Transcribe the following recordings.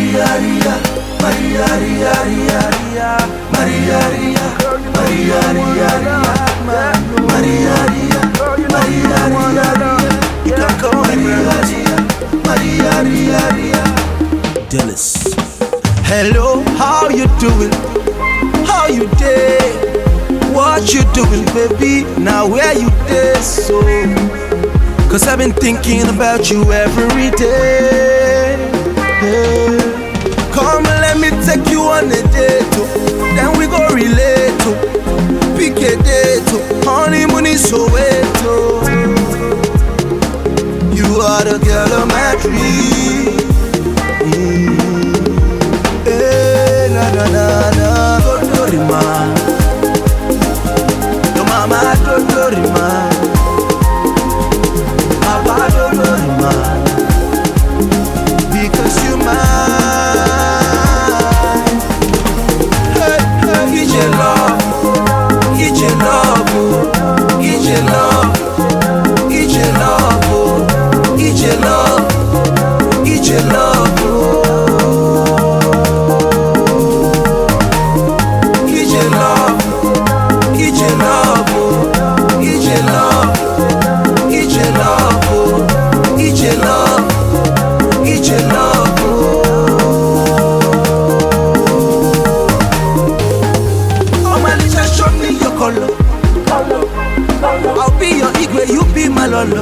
Maria Ria, Maria Ria Ria Ria, Maria Ria, Maria Ria Ria, Maria Ria, Maria Ria Ria. You can call me Maria Ria, Maria Ria Ria. Dallas. Hello, how you doing? How you day? What you doing, baby? Now where you day, so? Cause I've been thinking about you every day. Yeah. Come let me take you on a date, oh. Then we go relate, oh. Pick a date, oh. Honeymoon is Soweto. You are the girl of my dream. Hey, na na na na, Totorima. Your mama Totorima. Papa Totorima. Because you're mine. Hey, hey, get your love. Get your love, oh. Get your love. Get your love, oh. Get your love. Get your love, oh. Get your love. Get your love, oh. Get your love. Get your love, oh. Get your love. Get your love, oh. Oh, my little, show me your color. I'll be your igwe, you be my lolo.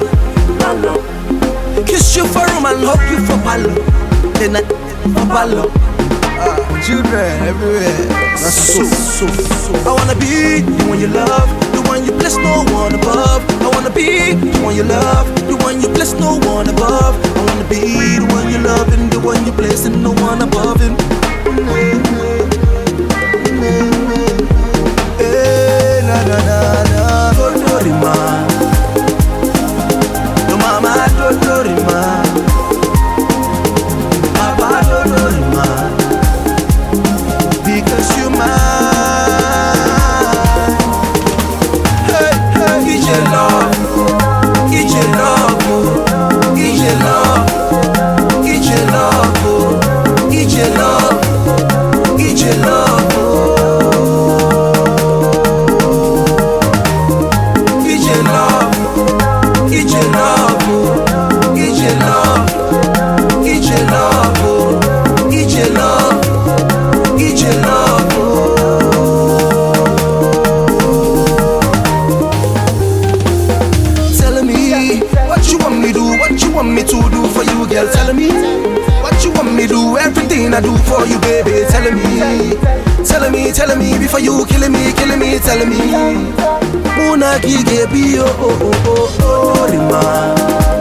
Kiss you for room and hug you for palo. Then I for palo. Children everywhere. That's so. I wanna be the one you love, the one you bless, no one above. I wanna be the one you love, the one you bless, no one above. I wanna be the one you love and the one you bless and no one above him. Hey, na na na na, Totorima. Your mama Totorima. Papa Totorima. Because you're mine. Hey, hey, get your love. Get your love, oh. Get your love. Get your love, oh. Get your love. Get your love, oh. Get your love. Get your love, oh. Get your love. Get your love, oh. Get your love. Get your love, oh. Tell me what you want me do, what you want me to do for you, girl. Tell me what you want me do, everything I do for you, baby. Tell me before you killing me. Tell me. Muna gige bi oh oh oh oh oh, Rima.